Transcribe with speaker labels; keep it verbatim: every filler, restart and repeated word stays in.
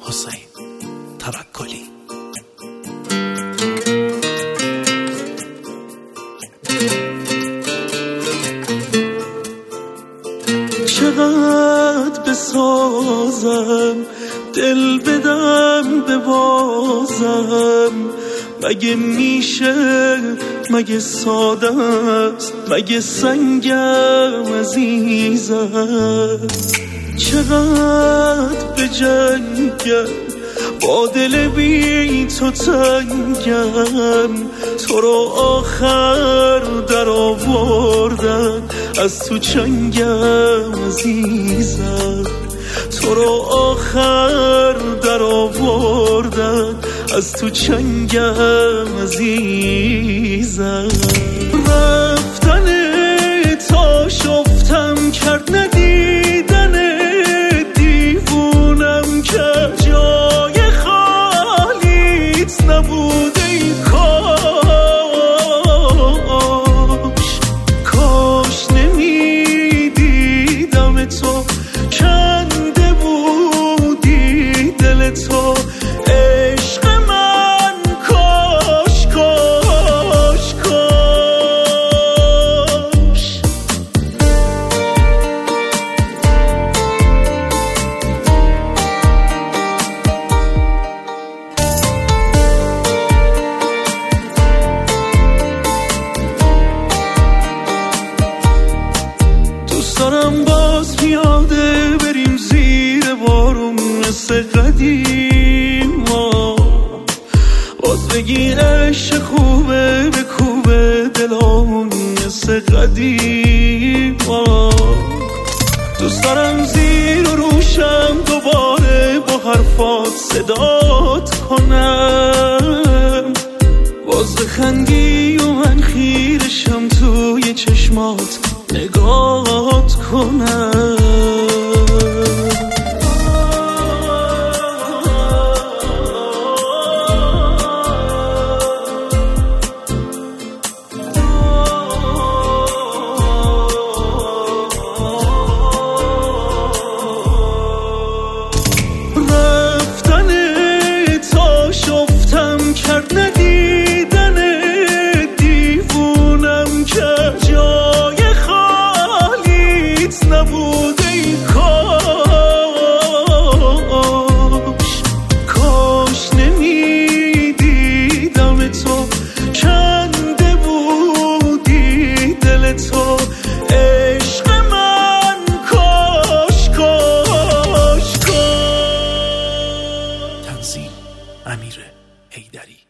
Speaker 1: حسین توکلی.
Speaker 2: چقدر بسازم دل بدم ببازم، مگه میشه، مگه ساده است، مگه سنگم عزیزم. چقدر بجنگم با دل بی تو تنگم، تو رو آخر در آوردن از تو چنگم عزیزم. تو رو آخر در آوردن از تو چنگم عزیزم. رفتن تا شفتم کرد ندیدن دیوونم که جای خالیت نبود ای کاش، کاش نمیدیدم تو کنده بودی دل تو عشق من، کاش کاش کاش. دوست دارم باز پیاده بریم زیر بارون مثل قدیما، باز بگی عشق خوبه بکوبه دلامون مثل قدیما. دوست دارم زیر و روشم دوباره با حرفات صدات کنم، باز بخندی و من خیرشم توی چشمات نگات کنم. رفتن تا شفتم کرد ندیدن دیوونم که جای خالیت نبود ای کاش، کاش نمیدیدم تو کنده بودی دل تو عشق من، کاش کاش کاش.
Speaker 1: تنظیم امیر حیدری.